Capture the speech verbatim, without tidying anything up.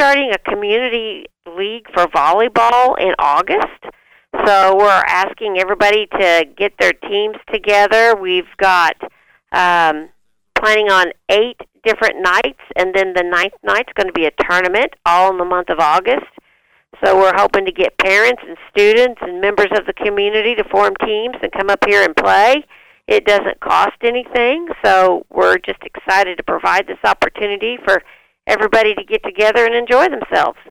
starting a community league for volleyball in August. So we're asking everybody to get their teams together. We've got um, planning on eight different nights, and then the ninth night's going to be a tournament, all in the month of August. So we're hoping to get parents and students and members of the community to form teams and come up here and play. It doesn't cost anything, so we're just excited to provide this opportunity for everybody to get together and enjoy themselves.